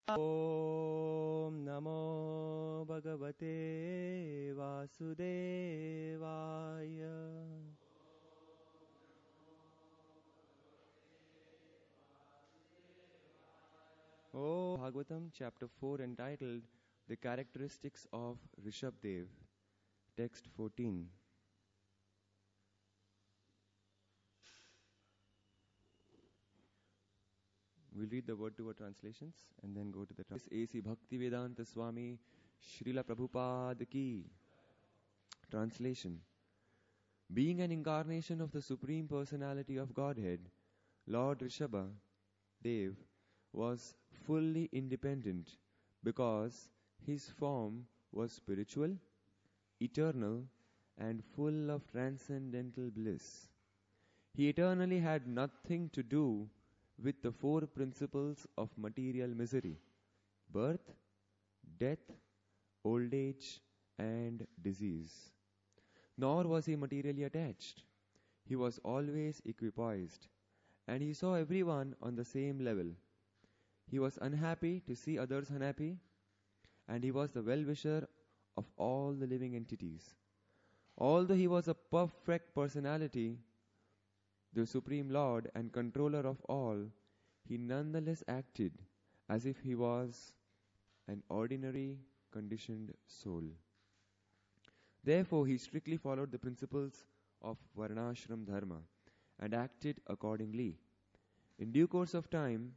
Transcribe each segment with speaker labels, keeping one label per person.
Speaker 1: ॐ नमो भगवते वासुदेवाय। Oh, Bhagavatam, chapter 4, entitled The Characteristics of Rishabdev, text 14. We'll read the word-to-word translations and then go to the A.C. Bhaktivedanta Swami Srila Prabhupada Ki. Translation. Being an incarnation of the Supreme Personality of Godhead, Lord Rishabha Dev was fully independent because his form was spiritual, eternal, and full of transcendental bliss. He eternally had nothing to do with the four principles of material misery: birth, death, old age, and disease. Nor was he materially attached. He was always equipoised, and he saw everyone on the same level. He was unhappy to see others unhappy, and he was the well-wisher of all the living entities. Although he was a perfect personality, the Supreme Lord and controller of all, he nonetheless acted as if he was an ordinary conditioned soul. Therefore, he strictly followed the principles of Varnashram Dharma and acted accordingly. In due course of time,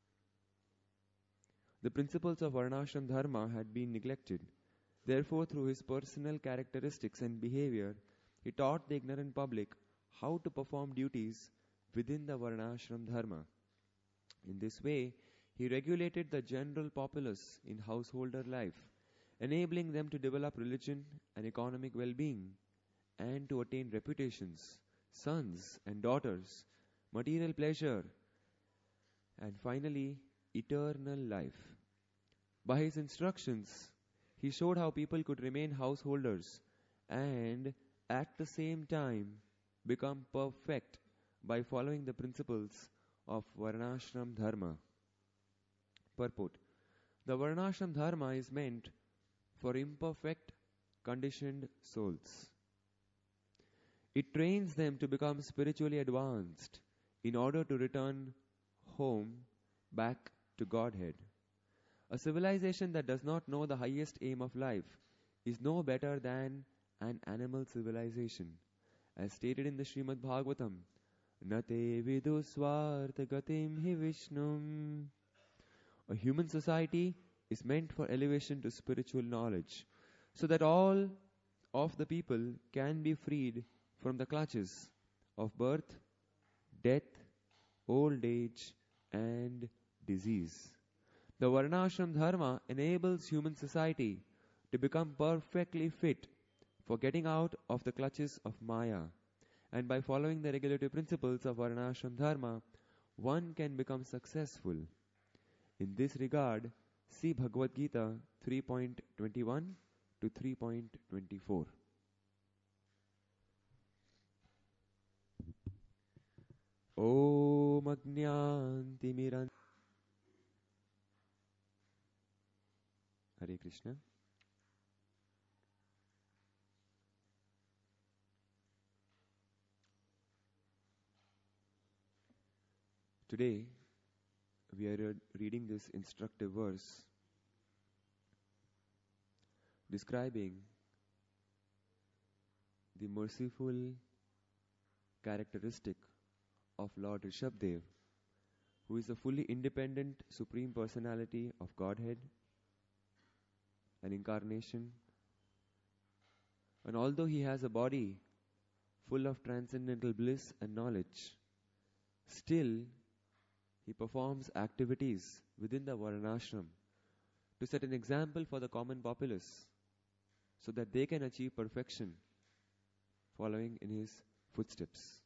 Speaker 1: the principles of Varnashram Dharma had been neglected. Therefore, through his personal characteristics and behavior, he taught the ignorant public how to perform duties within the Varnashram Dharma. In this way, he regulated the general populace in householder life, enabling them to develop religion and economic well-being, and to attain reputations, sons and daughters, material pleasure, and finally, eternal life. By his instructions, he showed how people could remain householders and at the same time become perfect by following the principles of Varnashram Dharma. Purport. The Varnashram Dharma is meant for imperfect, conditioned souls. It trains them to become spiritually advanced in order to return home back to Godhead. A civilization that does not know the highest aim of life is no better than an animal civilization. As stated in the Srimad Bhagavatam, Nate vidu swartha gatim hi Vishnum. A human society is meant for elevation to spiritual knowledge, so that all of the people can be freed from the clutches of birth, death, old age, and disease. The Varnashram Dharma enables human society to become perfectly fit for getting out of the clutches of Maya. And by following the regulative principles of Varnashram Dharma, one can become successful. In this regard, see Bhagavad Gita 3.21 to 3.24. Om Ajnantimiran. Hare Krishna. Today, we are reading this instructive verse describing the merciful characteristic of Lord Rishabdev, who is a fully independent Supreme Personality of Godhead, an incarnation. And although he has a body full of transcendental bliss and knowledge, still he performs activities within the Varnashram to set an example for the common populace so that they can achieve perfection following in his footsteps.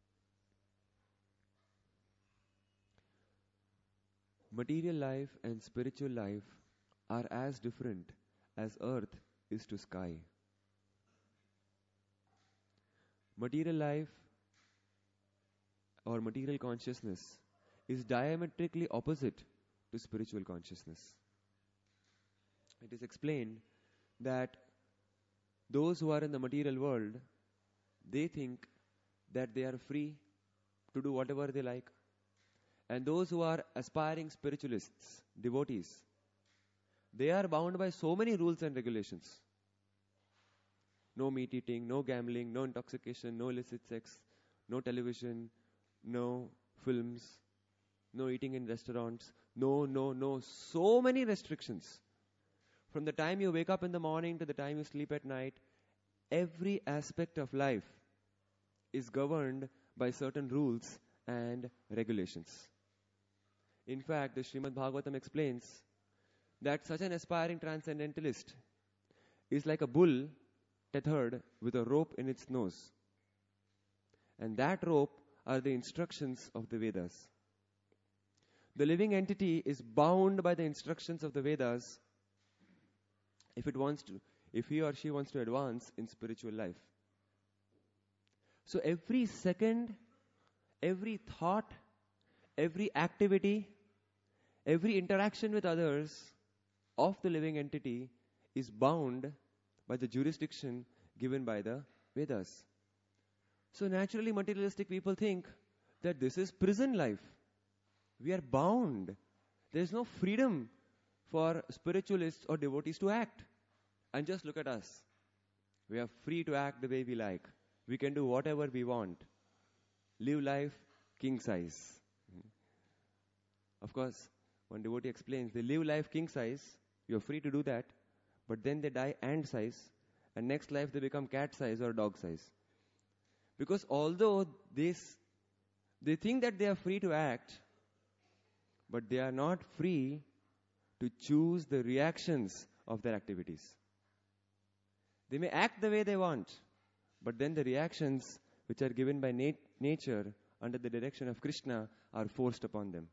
Speaker 1: Material life and spiritual life are as different as earth is to sky. Material life or material consciousness is diametrically opposite to spiritual consciousness. It is explained that those who are in the material world, they think that they are free to do whatever they like. And those who are aspiring spiritualists, devotees, they are bound by so many rules and regulations. No meat eating, no gambling, no intoxication, no illicit sex, no television, no films, no eating in restaurants, no. So many restrictions. From the time you wake up in the morning to the time you sleep at night, every aspect of life is governed by certain rules and regulations. In fact, the Srimad Bhagavatam explains that such an aspiring transcendentalist is like a bull tethered with a rope in its nose. And that rope are the instructions of the Vedas. The living entity is bound by the instructions of the Vedas if he or she wants to advance in spiritual life. So every second, every thought, every activity, every interaction with others of the living entity is bound by the jurisdiction given by the Vedas. So naturally, materialistic people think that this is prison life. We are bound. There is no freedom for spiritualists or devotees to act. And just look at us. We are free to act the way we like. We can do whatever we want. Live life king size. Of course, one devotee explains, they live life king size. You are free to do that. But then they die ant size. And next life they become cat size or dog size. Because although they think that they are free to act, but they are not free to choose the reactions of their activities. They may act the way they want, but then the reactions which are given by nature under the direction of Krishna are forced upon them.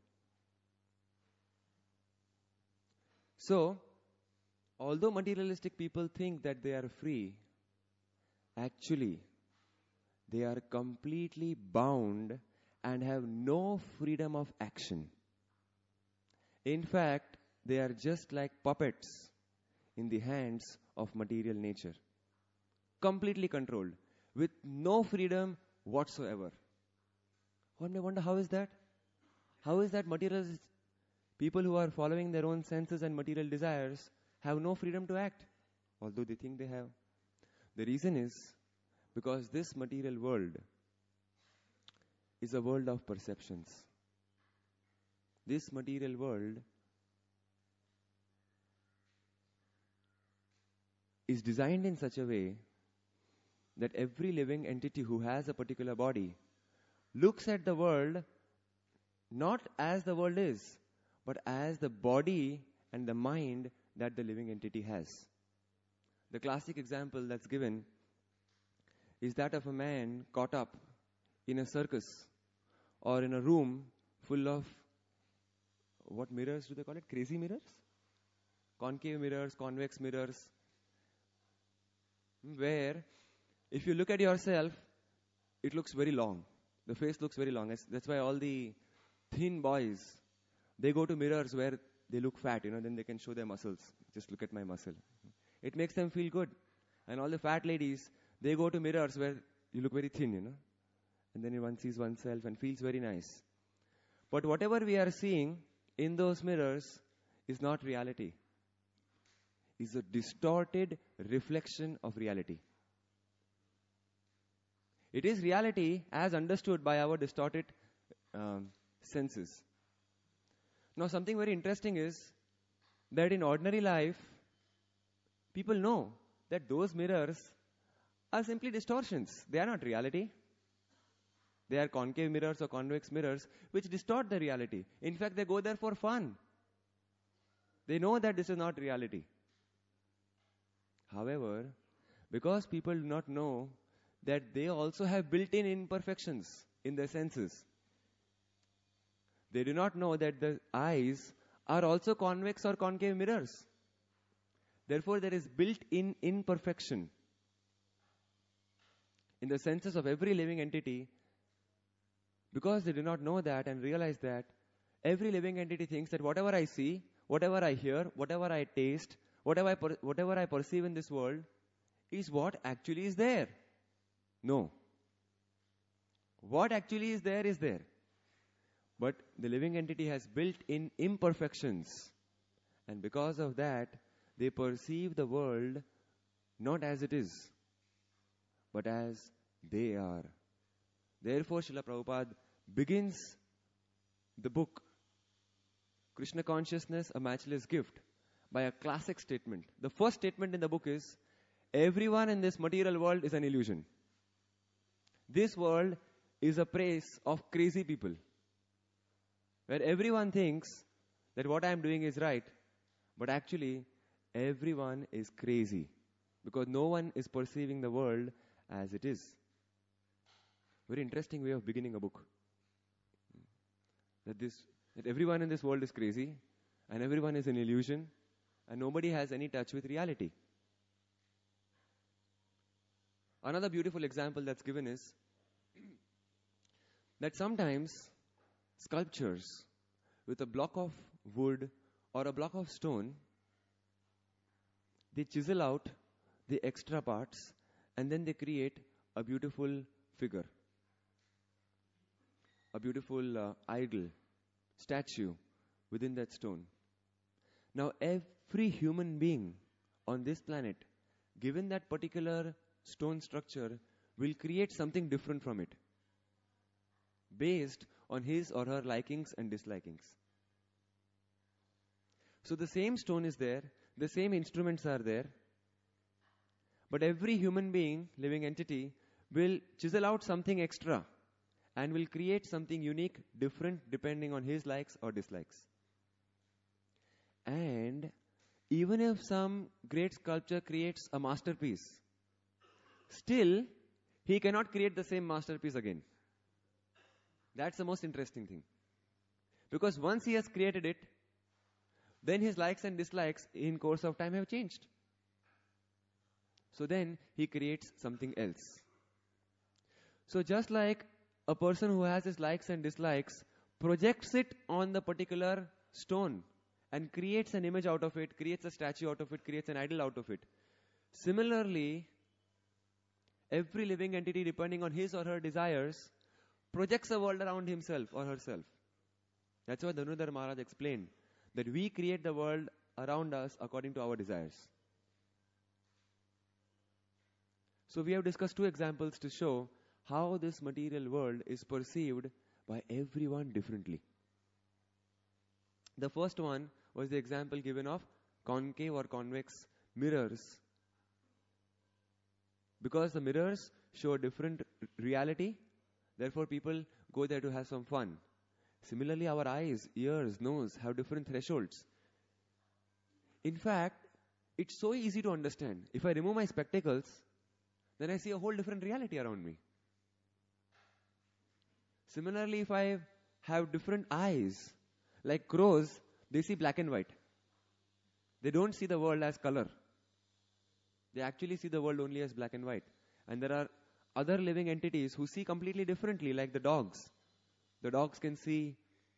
Speaker 1: So, although materialistic people think that they are free, actually, they are completely bound and have no freedom of action. In fact, they are just like puppets in the hands of material nature. Completely controlled, with no freedom whatsoever. One may wonder, how is that? How is that materialist people who are following their own senses and material desires have no freedom to act, although they think they have? The reason is because this material world is a world of perceptions. This material world is designed in such a way that every living entity who has a particular body looks at the world not as the world is, but as the body and the mind that the living entity has. The classic example that's given is that of a man caught up in a circus or in a room full of, what mirrors do they call it? Crazy mirrors? Concave mirrors, convex mirrors, where if you look at yourself, it looks very long. The face looks very long. That's why all the thin boys, they go to mirrors where they look fat, then they can show their muscles. Just look at my muscle. It makes them feel good. And all the fat ladies, they go to mirrors where you look very thin, And then one sees oneself and feels very nice. But whatever we are seeing in those mirrors is not reality. It's a distorted reflection of reality. It is reality as understood by our distorted senses. Now, something very interesting is that in ordinary life, people know that those mirrors are simply distortions. They are not reality. They are concave mirrors or convex mirrors which distort the reality. In fact, they go there for fun. They know that this is not reality. However, because people do not know that they also have built-in imperfections in their senses, they do not know that the eyes are also convex or concave mirrors. Therefore, there is built-in imperfection in the senses of every living entity. Because they do not know that and realize that, Every living entity thinks that whatever I see, whatever I hear, whatever I taste, whatever I perceive in this world is what actually is there. No. What actually is there is there. But the living entity has built in imperfections. And because of that, they perceive the world not as it is, but as they are. Therefore, Srila Prabhupada begins the book, Krishna Consciousness, A Matchless Gift, by a classic statement. The first statement in the book is, everyone in this material world is an illusion. This world is a place of crazy people, where everyone thinks that what I am doing is right, but actually everyone is crazy, because no one is perceiving the world as it is. Very interesting way of beginning a book. That everyone in this world is crazy, and everyone is an illusion, and nobody has any touch with reality. Another beautiful example that's given is that sometimes sculptures with a block of wood or a block of stone, they chisel out the extra parts and then they create a beautiful figure, a beautiful idol, statue within that stone. Now every human being on this planet, given that particular stone structure, will create something different from it, based on his or her likings and dislikings. So the same stone is there, the same instruments are there, but every human being, living entity, will chisel out something extra and will create something unique, different, depending on his likes or dislikes. And even if some great sculptor creates a masterpiece, still he cannot create the same masterpiece again. That's the most interesting thing. Because once he has created it, then his likes and dislikes in course of time have changed. So then he creates something else. So just like a person who has his likes and dislikes projects it on the particular stone and creates an image out of it, creates a statue out of it, creates an idol out of it. Similarly, every living entity, depending on his or her desires, projects a world around himself or herself. That's why Dhanurdhar Maharaj explained that we create the world around us according to our desires. So we have discussed two examples to show how this material world is perceived by everyone differently. The first one was the example given of concave or convex mirrors. Because the mirrors show a different reality, therefore people go there to have some fun. Similarly, our eyes, ears, nose have different thresholds. In fact, it's so easy to understand. If I remove my spectacles, then I see a whole different reality around me. Similarly, if I have different eyes, like crows, they see black and white. They don't see the world as color. They actually see the world only as black and white. And there are other living entities who see completely differently, like the dogs. The dogs can see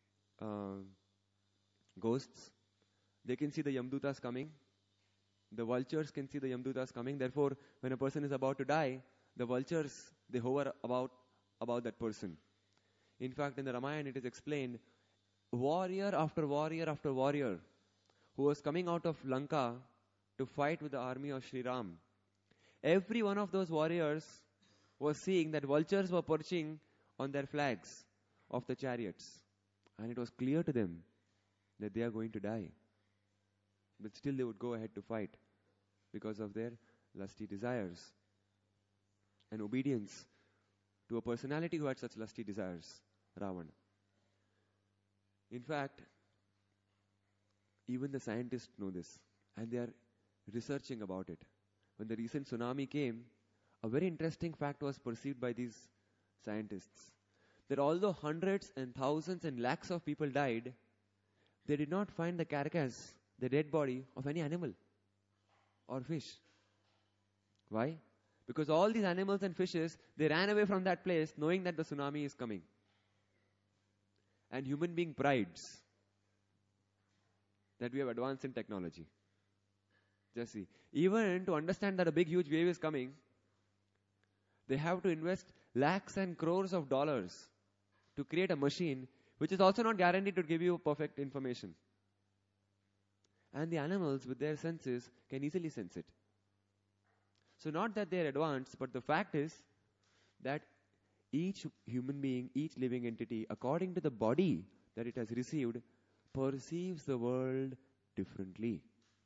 Speaker 1: ghosts. They can see the Yamdutas coming. The vultures can see the Yamdutas coming. Therefore, when a person is about to die, the vultures, they hover about that person. In fact, in the Ramayana it is explained, warrior after warrior after warrior who was coming out of Lanka to fight with the army of Sri Ram, every one of those warriors was seeing that vultures were perching on their flags of the chariots. And it was clear to them that they are going to die. But still they would go ahead to fight because of their lusty desires and obedience to a personality who had such lusty desires, Ravana. In fact, even the scientists know this and they are researching about it. When the recent tsunami came, a very interesting fact was perceived by these scientists, that although hundreds and thousands and lakhs of people died, they did not find the carcass, the dead body of any animal or fish. Why? Because all these animals and fishes, they ran away from that place knowing that the tsunami is coming. and human being prides that we have advanced in technology. Just see. Even to understand that a big huge wave is coming, they have to invest lakhs and crores of dollars to create a machine which is also not guaranteed to give you perfect information. And the animals with their senses can easily sense it. So not that they are advanced, but the fact is that each human being, each living entity, according to the body that it has received, perceives the world differently.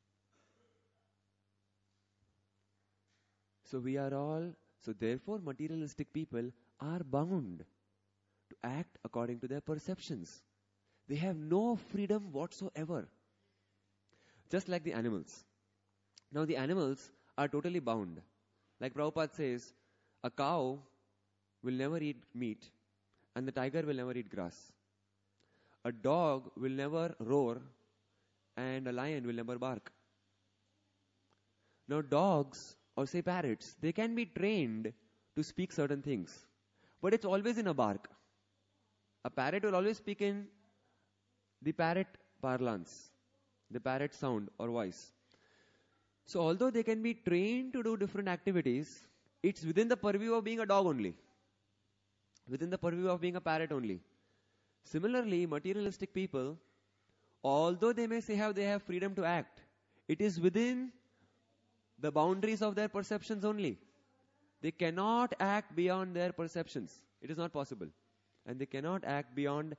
Speaker 1: So therefore materialistic people are bound to act according to their perceptions. They have no freedom whatsoever. Just like the animals. Now the animals are totally bound. Like Prabhupada says, a cow will never eat meat and the tiger will never eat grass. A dog will never roar and a lion will never bark. Now dogs or say parrots, they can be trained to speak certain things. But it's always in a bark. A parrot will always speak in the parrot parlance, the parrot sound or voice. So although they can be trained to do different activities, it's within the purview of being a dog only. Within the purview of being a parrot only. Similarly, materialistic people, although they may say they have freedom to act, it is within the boundaries of their perceptions only. They cannot act beyond their perceptions. It is not possible. And they cannot act beyond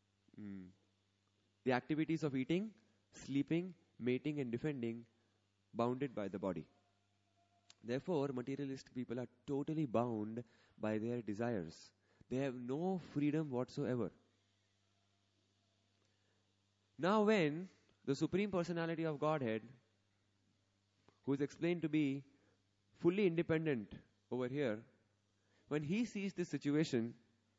Speaker 1: the activities of eating, sleeping, mating and defending, bounded by the body. Therefore, materialistic people are totally bound by their desires. They have no freedom whatsoever. Now when the Supreme Personality of Godhead, who is explained to be fully independent over here, when he sees this situation,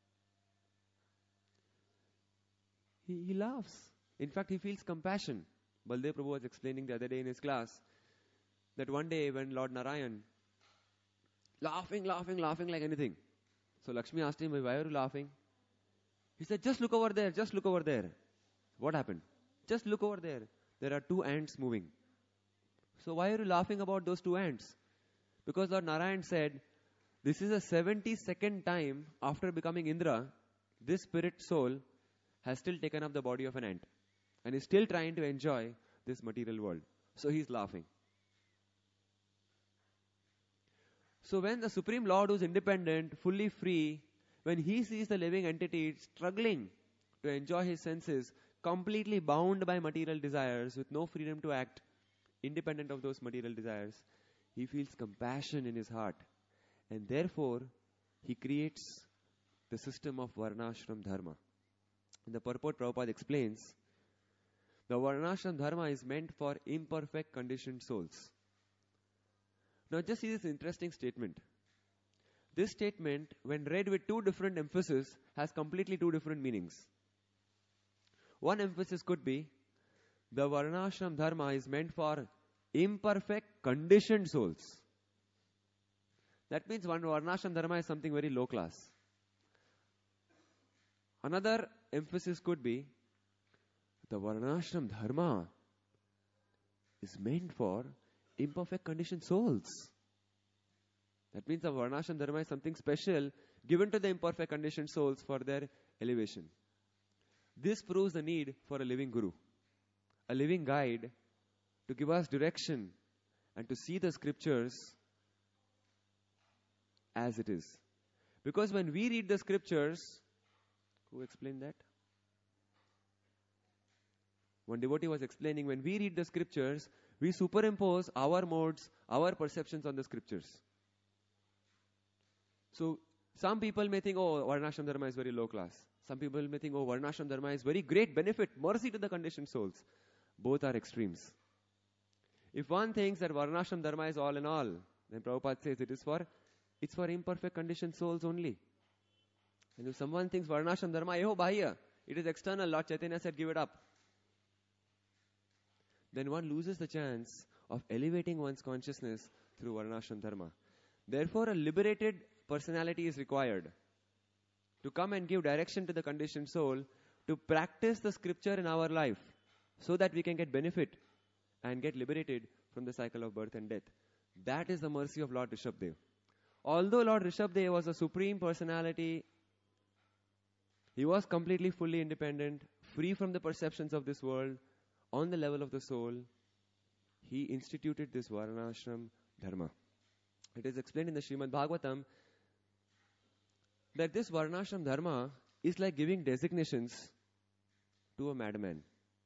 Speaker 1: he laughs. In fact, he feels compassion. Baldev Prabhu was explaining the other day in his class that one day when Lord Narayan laughing like anything. So Lakshmi asked him, why are you laughing? He said, just look over there, just look over there. What happened? Just look over there. There are 2 ants moving. So why are you laughing about those 2 ants? Because Lord Narayan said, this is the 72nd time after becoming Indra, this spirit soul has still taken up the body of an ant and is still trying to enjoy this material world. So he's laughing. So when the Supreme Lord, who is independent, fully free, when he sees the living entity struggling to enjoy his senses, completely bound by material desires, with no freedom to act, independent of those material desires, he feels compassion in his heart. And therefore, he creates the system of Varnashram Dharma. In the purport, Prabhupada explains, the Varnashram Dharma is meant for imperfect conditioned souls. Now just see this interesting statement. This statement, when read with 2 different emphases, has completely 2 different meanings. One emphasis could be, the Varnashram Dharma is meant for imperfect conditioned souls. That means one Varnashram Dharma is something very low class. Another emphasis could be, the Varnashram Dharma is meant for imperfect conditioned souls. That means the Varnashram Dharma is something special given to the imperfect conditioned souls for their elevation. This proves the need for a living guru, a living guide to give us direction and to see the scriptures as it is. Because when we read the scriptures, who explained that? One devotee was explaining, when we read the scriptures, we superimpose our modes, our perceptions on the scriptures. So, some people may think, oh, Varnashram Dharma is very low class. Some people may think, oh, Varnashram Dharma is very great benefit, mercy to the conditioned souls. Both are extremes. If one thinks that Varnashram Dharma is all in all, then Prabhupada says it's for imperfect conditioned souls only. And if someone thinks Varnashram Dharma, eho bahya, it is external, Lord Chaitanya said give it up, then one loses the chance of elevating one's consciousness through Varnashram Dharma. Therefore, a liberated personality is required to come and give direction to the conditioned soul to practice the scripture in our life so that we can get benefit and get liberated from the cycle of birth and death. That is the mercy of Lord Rishabhdev. Although Lord Rishabhdev was a supreme personality, he was completely fully independent, free from the perceptions of this world, on the level of the soul. He instituted this Varnashram Dharma. It is explained in the Srimad Bhagavatam that this Varnashram Dharma is like giving designations to a madman.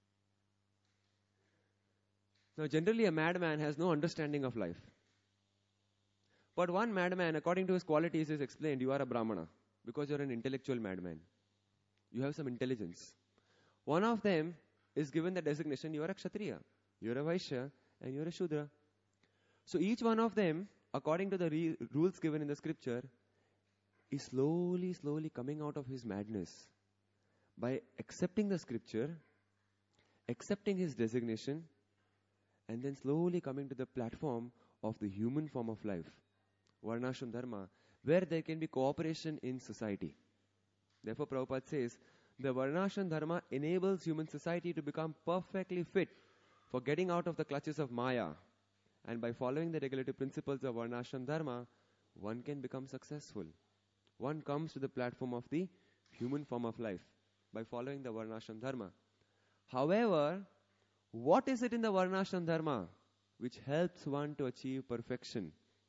Speaker 1: Now, generally, a madman has no understanding of life. But one madman, according to his qualities, is explained, you are a Brahmana, because you are an intellectual madman. You have some intelligence. One of them is given the designation, you are a Kshatriya, you are a Vaishya, and you are a Shudra. So each one of them, according to the rules given in the scripture, is slowly coming out of his madness by accepting the scripture, accepting his designation, and then slowly coming to the platform of the human form of life, Varnashram Dharma, where there can be cooperation in society. Therefore, Prabhupada says, the Varnashram Dharma enables human society to become perfectly fit for getting out of the clutches of Maya. And by following the regulative principles of Varnashram Dharma, one can become successful. One comes to the platform of the human form of life by following the Varnashram Dharma. However, what is it in the Varnashram Dharma which helps one to achieve perfection?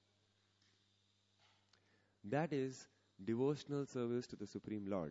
Speaker 1: That is devotional service to the Supreme Lord.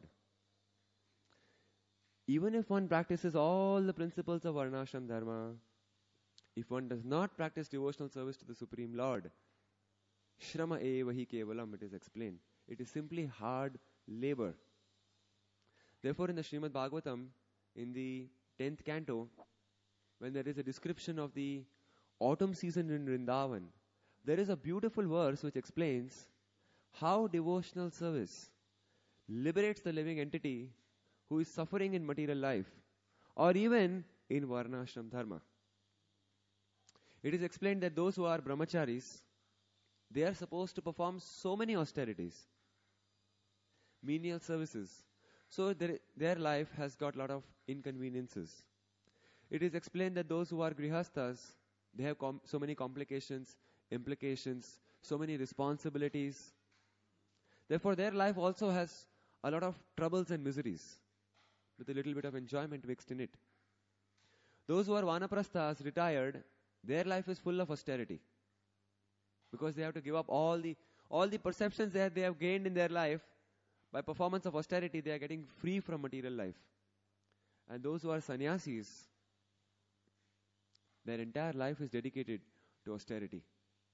Speaker 1: Even if one practices all the principles of Varnashram Dharma, if one does not practice devotional service to the Supreme Lord, Shrama eva hi kevalam, it is explained. It is simply hard labor. Therefore, in the Srimad Bhagavatam, in the 10th canto, when there is a description of the autumn season in Vrindavan, there is a beautiful verse which explains how devotional service liberates the living entity who is suffering in material life or even in Varnashram Dharma. It is explained that those who are brahmacharis, they are supposed to perform so many austerities, menial services. So their life has got a lot of inconveniences. It is explained that those who are grihasthas, they have so many complications, implications, so many responsibilities. Therefore, their life also has a lot of troubles and miseries, with a little bit of enjoyment mixed in it. Those who are vanaprasthas, retired, their life is full of austerity, because they have to give up all the perceptions that they have gained in their life. By performance of austerity, they are getting free from material life. And those who are sannyasis, their entire life is dedicated to austerity,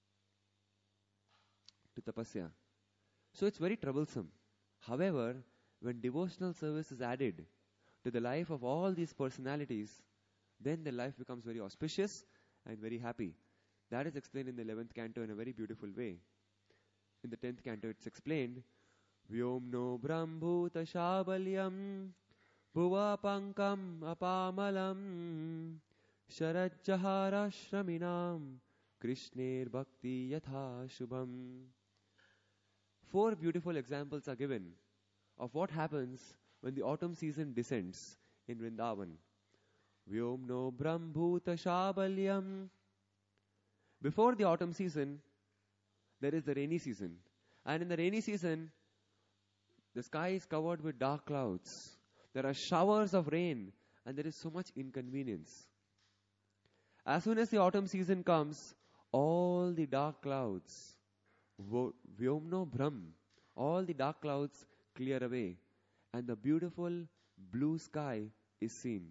Speaker 1: to tapasya. So it's very troublesome. However, when devotional service is added to the life of all these personalities, then the life becomes very auspicious and very happy. That is explained in the 11th canto in a very beautiful way. In the 10th canto it's explained, Vyomno Brahmbhuta Shabalyam Bhuva Pankam Apamalam Sharajjahara Shraminam Krishner Bhakti Yatha Shubham. 4 beautiful examples are given of what happens when the autumn season descends in Vrindavan. Vyomno Brahmbhuta Shabalyam. Before the autumn season, there is the rainy season. And in the rainy season, the sky is covered with dark clouds. There are showers of rain and there is so much inconvenience. As soon as the autumn season comes, all the dark clouds, Vyomno Brahm, all the dark clouds clear away and the beautiful blue sky is seen.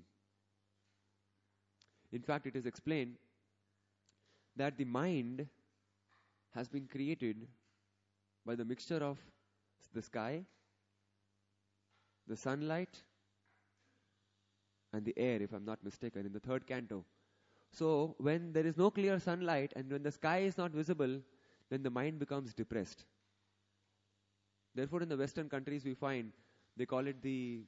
Speaker 1: In fact, it is explained that the mind has been created by the mixture of the sky, the sunlight, and the air, if I'm not mistaken, in the 3rd canto. So, when there is no clear sunlight and when the sky is not visible, then the mind becomes depressed. Therefore, in the Western countries, we find they call it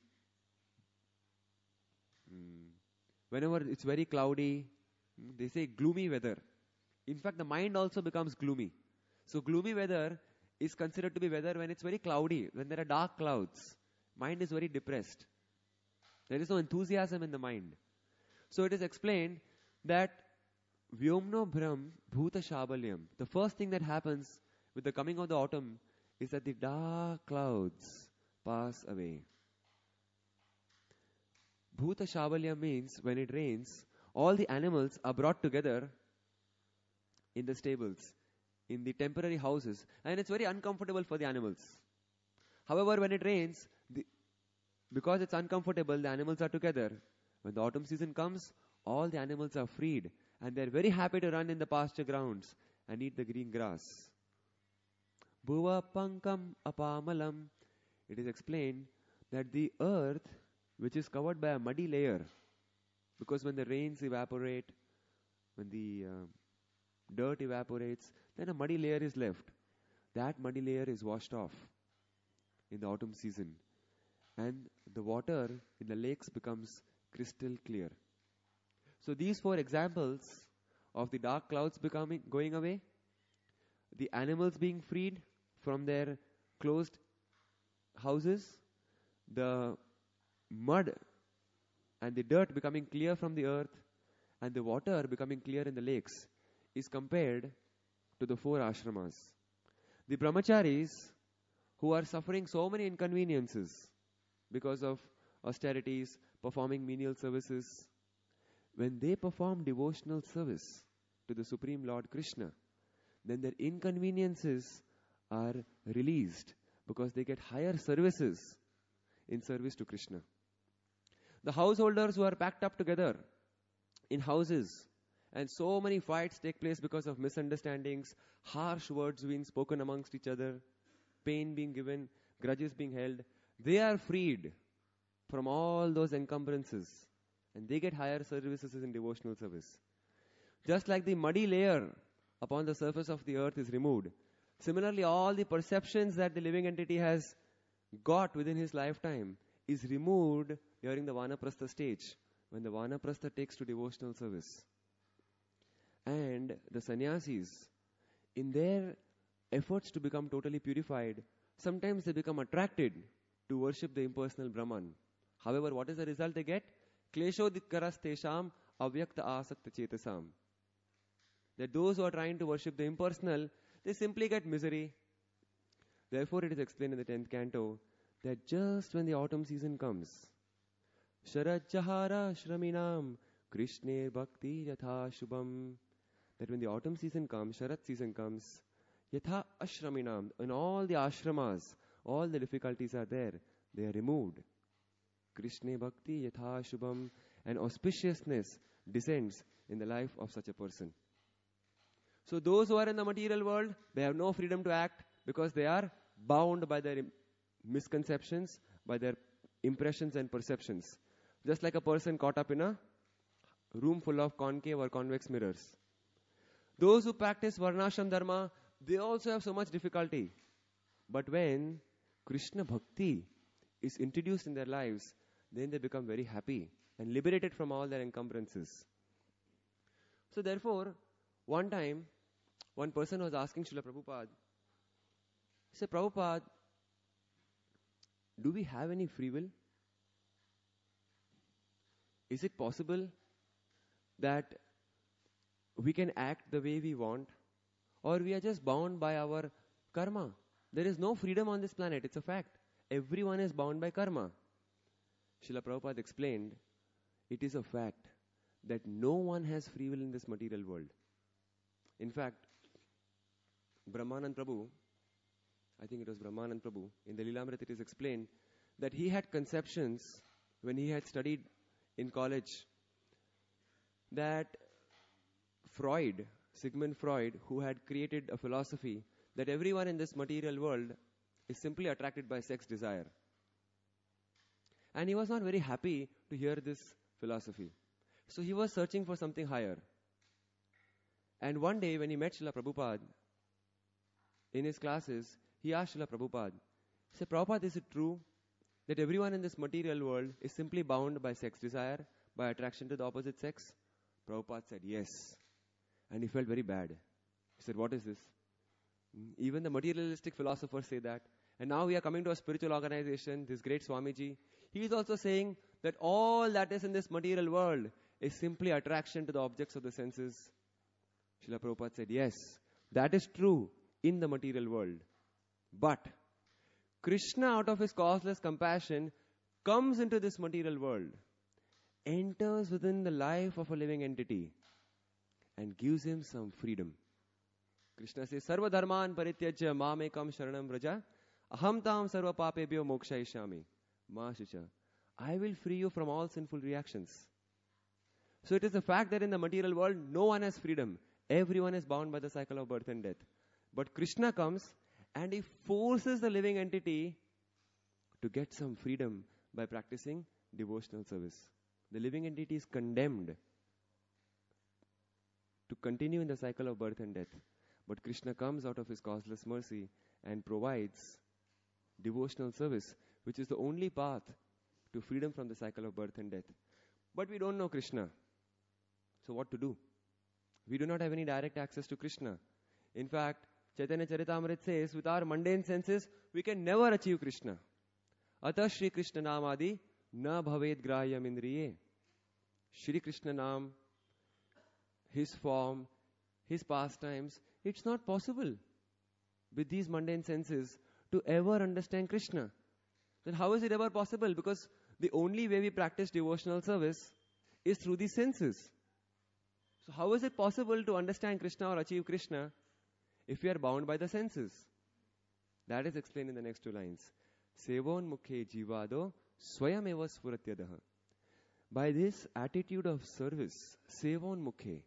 Speaker 1: whenever it's very cloudy, they say gloomy weather. In fact, the mind also becomes gloomy. So, gloomy weather is considered to be weather when it's very cloudy, when there are dark clouds. Mind is very depressed. There is no enthusiasm in the mind. So it is explained that Vyomno Brahm Bhuta Shabalyam. The first thing that happens with the coming of the autumn is that the dark clouds pass away. Bhuta Shabalyam means when it rains, all the animals are brought together in the stables, in the temporary houses, and it's very uncomfortable for the animals. However, when it rains, because it's uncomfortable, the animals are together. When the autumn season comes, all the animals are freed and they're very happy to run in the pasture grounds and eat the green grass. Bhuva pankam apamalam. It is explained that the earth, which is covered by a muddy layer, because when the rains evaporate, when the dirt evaporates, then a muddy layer is left. That muddy layer is washed off in the autumn season, and the water in the lakes becomes crystal clear. So these four examples of the dark clouds going away, the animals being freed from their closed houses, the mud and the dirt becoming clear from the earth, and the water becoming clear in the lakes, is compared to the four ashramas. The brahmacharis, who are suffering so many inconveniences because of austerities, performing menial services, when they perform devotional service to the Supreme Lord Krishna, then their inconveniences are released because they get higher services in service to Krishna. The householders who are packed up together in houses, and so many fights take place because of misunderstandings, harsh words being spoken amongst each other, pain being given, grudges being held, they are freed from all those encumbrances and they get higher services in devotional service. Just like the muddy layer upon the surface of the earth is removed, similarly all the perceptions that the living entity has got within his lifetime is removed during the Vanaprastha stage, when the Vanaprastha takes to devotional service. And the sannyasis, in their efforts to become totally purified, sometimes they become attracted to worship the impersonal Brahman. However, what is the result they get? Kleshodikaras tesham avyakta asakta chetasam. That those who are trying to worship the impersonal, they simply get misery. Therefore, it is explained in the 10th canto that just when the autumn season comes, Sharad Jahara Shraminam Krishne Bhakti Yatha Shubham, that when the autumn season comes, Sharad season comes, Yatha Ashraminam, in all the ashramas, all the difficulties are there, they are removed. Krishne Bhakti Yatha Shubham, and auspiciousness descends in the life of such a person. So those who are in the material world, they have no freedom to act because they are bound by their misconceptions, by their impressions and perceptions. Just like a person caught up in a room full of concave or convex mirrors. Those who practice Varnashram Dharma, they also have so much difficulty. But when Krishna Bhakti is introduced in their lives, then they become very happy and liberated from all their encumbrances. So therefore, one time, one person was asking Srila Prabhupada, he said, Prabhupada, do we have any free will? Is it possible that we can act the way we want, or we are just bound by our karma? There is no freedom on this planet, it's a fact. Everyone is bound by karma. Srila Prabhupada explained, it is a fact that no one has free will in this material world. In fact, Brahmanand Prabhu, I think it was Brahmanand Prabhu, in the Lilamrit it is explained that he had conceptions when he had studied in college that Freud, Sigmund Freud, who had created a philosophy that everyone in this material world is simply attracted by sex desire. And he was not very happy to hear this philosophy. So he was searching for something higher. And one day when he met Srila Prabhupada in his classes, he asked Srila Prabhupada, he said, Prabhupada, is it true that everyone in this material world is simply bound by sex desire, by attraction to the opposite sex? Prabhupada said, yes. And he felt very bad. He said, what is this? Even the materialistic philosophers say that. And now we are coming to a spiritual organization, this great Swamiji. He is also saying that all that is in this material world is simply attraction to the objects of the senses? Srila Prabhupada said, yes, that is true in the material world. But Krishna, out of his causeless compassion, comes into this material world, enters within the life of a living entity, and gives him some freedom. Krishna says, Sarva dharman parityajya mamekam sharanam vraja aham tam sarva papebhyo mokshayishyami ma shucha. I will free you from all sinful reactions. So it is the fact that in the material world, no one has freedom. Everyone is bound by the cycle of birth and death. But Krishna comes and he forces the living entity to get some freedom by practicing devotional service. The living entity is condemned to continue in the cycle of birth and death. But Krishna comes out of his causeless mercy and provides devotional service, which is the only path to freedom from the cycle of birth and death. But we don't know Krishna. So what to do? We do not have any direct access to Krishna. In fact, Chaitanya Charitamrita says, with our mundane senses, we can never achieve Krishna. Atah Shri Krishna Namadi na bhaved grahyam indriye. Shri Krishna Nam, his form, his pastimes, it's not possible with these mundane senses to ever understand Krishna. Then how is it ever possible? Because the only way we practice devotional service is through these senses. So how is it possible to understand Krishna or achieve Krishna if we are bound by the senses? That is explained in the next two lines. Sevon mukhe jivado swayam eva spuratyadaha. By this attitude of service, sevon mukhe,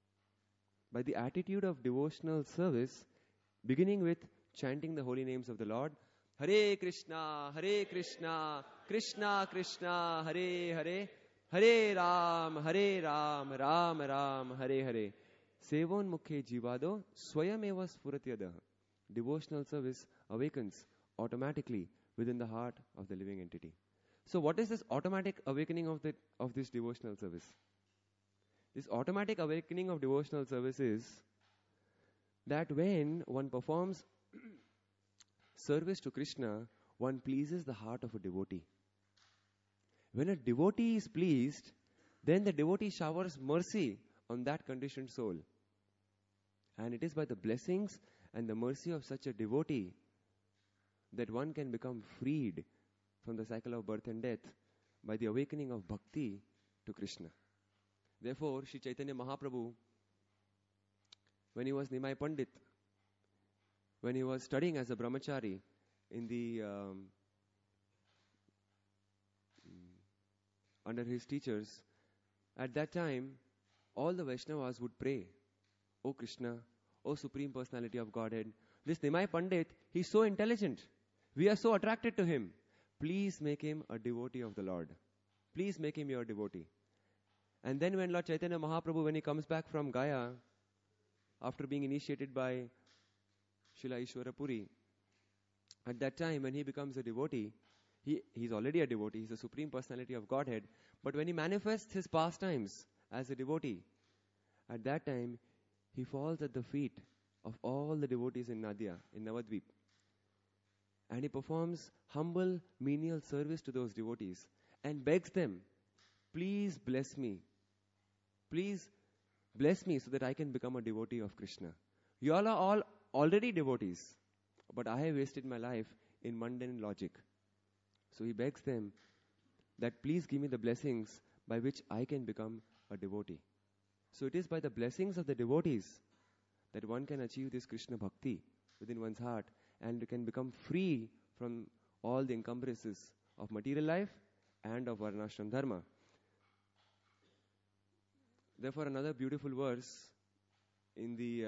Speaker 1: by the attitude of devotional service, beginning with chanting the holy names of the Lord, Hare Krishna, Krishna Krishna, Hare Hare, Hare Ram, Ram Ram, Hare Hare. Sevon mukhe jivado swayam eva spuratyadaha. Devotional service awakens automatically within the heart of the living entity. So what is this automatic awakening of this devotional service? This automatic awakening of devotional service is that when one performs service to Krishna, one pleases the heart of a devotee. When a devotee is pleased, then the devotee showers mercy on that conditioned soul. And it is by the blessings and the mercy of such a devotee that one can become freed from the cycle of birth and death by the awakening of bhakti to Krishna. Therefore, Sri Chaitanya Mahaprabhu, when he was Nimai Pandit, when he was studying as a brahmachari in the under his teachers, at that time, all the Vaishnavas would pray, O Krishna, O Supreme Personality of Godhead, this Nimai Pandit, he's so intelligent. We are so attracted to him. Please make him a devotee of the Lord. Please make him your devotee. And then when Lord Chaitanya Mahaprabhu, when he comes back from Gaya, after being initiated by Srila Ishwara Puri, at that time when he becomes a devotee, he's already a devotee, he's the Supreme Personality of Godhead, but when he manifests his pastimes as a devotee, at that time he falls at the feet of all the devotees in Nadia, in Navadvip. And he performs humble, menial service to those devotees and begs them, please bless me. Please bless me so that I can become a devotee of Krishna. You all are all already devotees, but I have wasted my life in mundane logic. So he begs them that please give me the blessings by which I can become a devotee. So it is by the blessings of the devotees that one can achieve this Krishna bhakti within one's heart and can become free from all the encumbrances of material life and of varnashram dharma. Therefore, another beautiful verse in the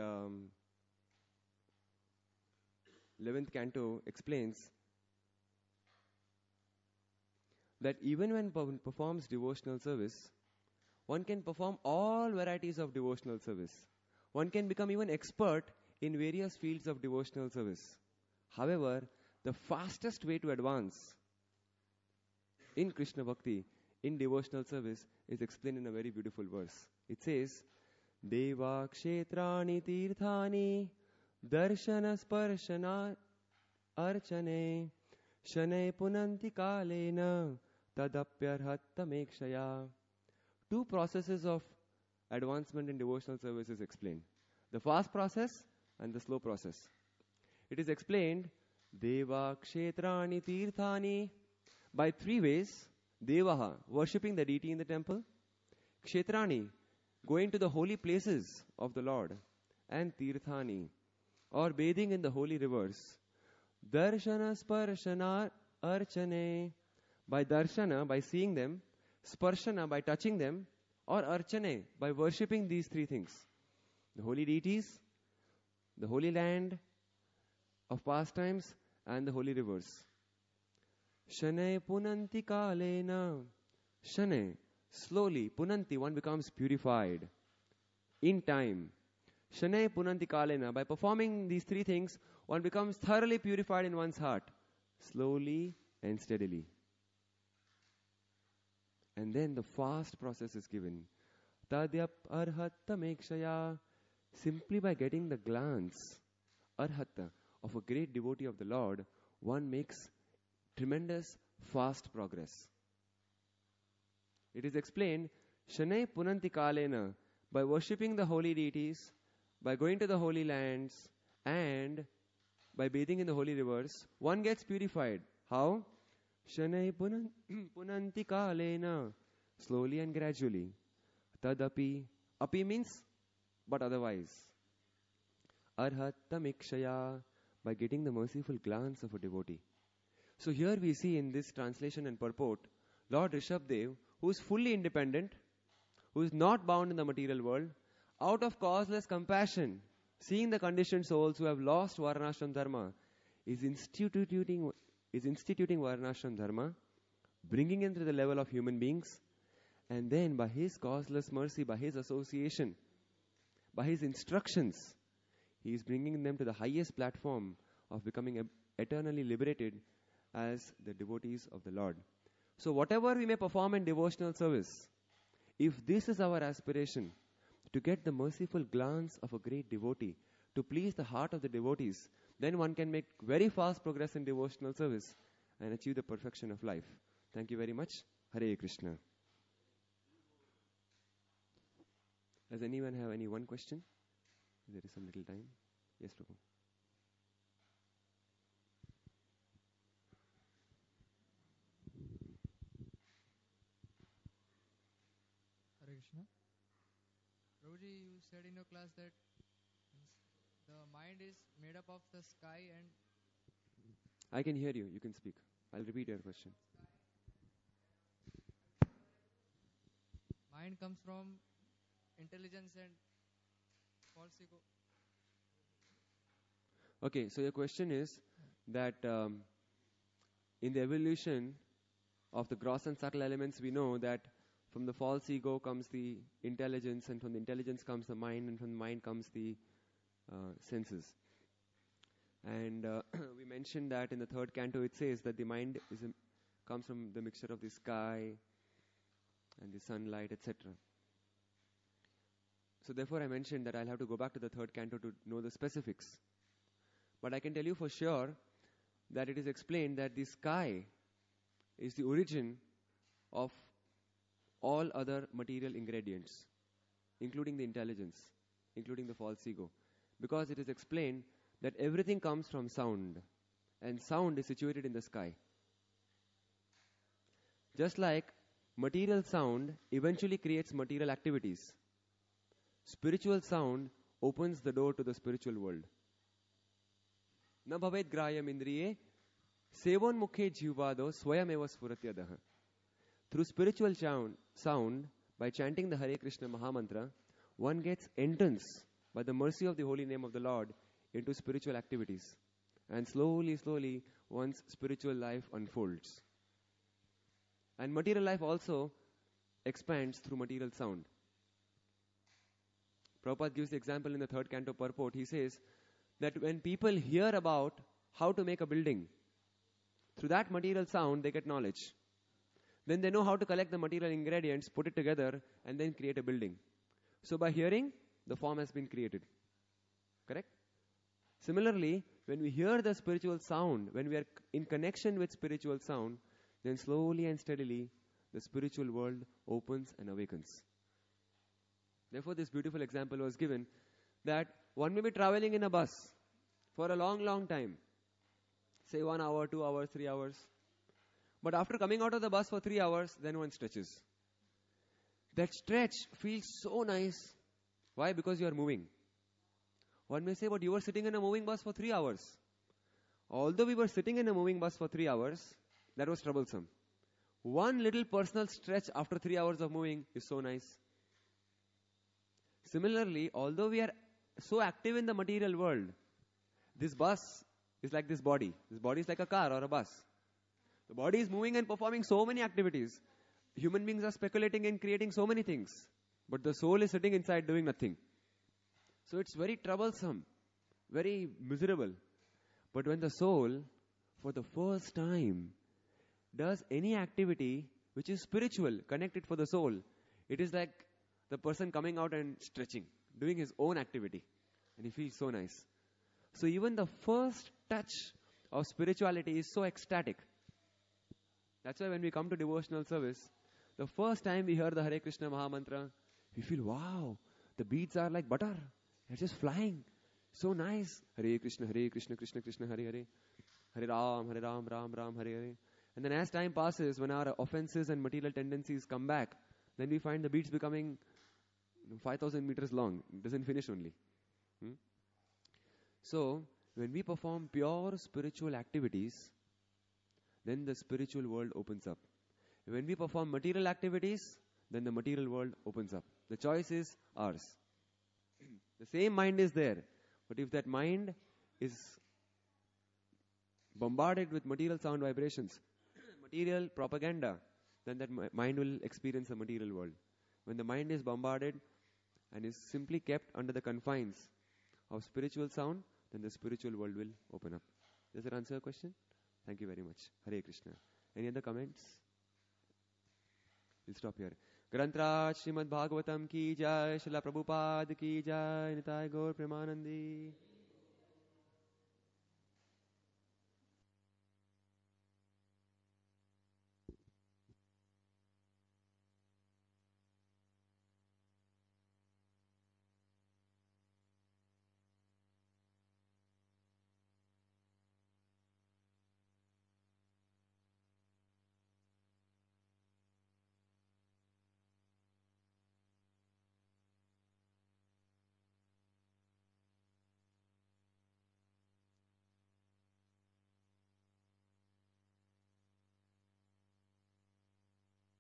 Speaker 1: 11th canto explains that even when one performs devotional service, one can perform all varieties of devotional service. One can become even expert in various fields of devotional service. However, the fastest way to advance in Krishna Bhakti, in devotional service, is explained in a very beautiful verse. It says, Deva kshetrani tirthani darshana sparshana archane shanay punanti kalena tadapyarhattamekshaya. Two processes of advancement in devotional service is explained. The fast process and the slow process. It is explained Deva Kshetrani Tirthani by three ways. Devaha, worshipping the deity in the temple. Kshetrani, going to the holy places of the Lord. And Tirthani, or bathing in the holy rivers. Darshana Sparshana Archane, by darshana, by seeing them. Sparshana, by touching them. Or archane, by worshipping these three things. The holy deities, the holy land of pastimes, and the holy rivers. Shane punanti kalena. Shane, slowly, punanti, one becomes purified. In time. Shane punanti kalena. By performing these three things, one becomes thoroughly purified in one's heart. Slowly and steadily. And then the fast process is given. Tadyap arhattamekshaya. Simply by getting the glance, arhata, of a great devotee of the Lord, one makes tremendous fast progress. It is explained, Shane punanti kalena, by worshipping the holy deities, by going to the holy lands, and by bathing in the holy rivers, one gets purified. How? Shane punanti kalena, slowly and gradually. Tadapi, api means but otherwise. Arhattamekshaya, by getting the merciful glance of a devotee. So here we see in this translation and purport, Lord Rishabdev, who is fully independent, who is not bound in the material world, out of causeless compassion, seeing the conditioned souls who have lost Varnashram Dharma, is instituting Varnashram Dharma, bringing them to the level of human beings, and then by his causeless mercy, by his association, by his instructions, he is bringing them to the highest platform of becoming eternally liberated as the devotees of the Lord. So whatever we may perform in devotional service, if this is our aspiration, to get the merciful glance of a great devotee, to please the heart of the devotees, then one can make very fast progress in devotional service and achieve the perfection of life. Thank you very much. Hare Krishna. Does anyone have any one question? There is some little time. Yes, Prabhu.
Speaker 2: Hare Krishna. Prabhuji, you said in your class that the mind is made up of the sky and...
Speaker 1: I can hear you. You can speak. I'll repeat your question.
Speaker 2: Mind comes from intelligence and false ego.
Speaker 1: Okay, so your question is that in the evolution of the gross and subtle elements, we know that from the false ego comes the intelligence, and from the intelligence comes the mind, and from the mind comes the senses. And we mentioned that in the third canto it says that the mind comes from the mixture of the sky and the sunlight, etc. So therefore I mentioned that I'll have to go back to the third canto to know the specifics. But I can tell you for sure that it is explained that the sky is the origin of all other material ingredients, including the intelligence, including the false ego. Because it is explained that everything comes from sound, and sound is situated in the sky. Just like material sound eventually creates material activities, spiritual sound opens the door to the spiritual world. Na bhavet grayam indriye sevon mukhe jivado swayameva spuratyadaha. Through spiritual sound, by chanting the Hare Krishna Mahamantra, one gets entrance by the mercy of the holy name of the Lord into spiritual activities. And slowly, slowly, one's spiritual life unfolds. And material life also expands through material sound. Prabhupada gives the example in the third canto purport. He says that when people hear about how to make a building, through that material sound they get knowledge. Then they know how to collect the material ingredients, put it together, and then create a building. So by hearing, the form has been created. Correct? Similarly, when we hear the spiritual sound, when we are in connection with spiritual sound, then slowly and steadily the spiritual world opens and awakens. Therefore, this beautiful example was given that one may be traveling in a bus for a long, long time, say 1 hour, 2 hours, 3 hours. But after coming out of the bus for 3 hours, then one stretches. That stretch feels so nice. Why? Because you are moving. One may say, but you were sitting in a moving bus for 3 hours. Although we were sitting in a moving bus for 3 hours, that was troublesome. One little personal stretch after 3 hours of moving is so nice. Similarly, although we are so active in the material world, this bus is like this body. This body is like a car or a bus. The body is moving and performing so many activities. Human beings are speculating and creating so many things. But the soul is sitting inside doing nothing. So it's very troublesome, very miserable. But when the soul, for the first time, does any activity which is spiritual, connected for the soul, it is like the person coming out and stretching, doing his own activity. And he feels so nice. So even the first touch of spirituality is so ecstatic. That's why when we come to devotional service, the first time we hear the Hare Krishna Maha Mantra, we feel, wow, the beads are like butter. They're just flying. So nice. Hare Krishna, Krishna Krishna, Hare Hare. Hare Ram, Ram Ram, Hare Hare. And then as time passes, when our offenses and material tendencies come back, then we find the beads becoming 5,000 meters long. It doesn't finish only. So, when we perform pure spiritual activities, then the spiritual world opens up. When we perform material activities, then the material world opens up. The choice is ours. The same mind is there. But if that mind is bombarded with material sound vibrations, material propaganda, then that mind will experience the material world. When the mind is bombarded and is simply kept under the confines of spiritual sound, then the spiritual world will open up. Does that answer your question? Thank you very much. Hare Krishna. Any other comments? We'll stop here. Grantraj Srimad Bhagavatam ki jai, Srila Prabhupada ki jai, Nitai Gaur Premanandi.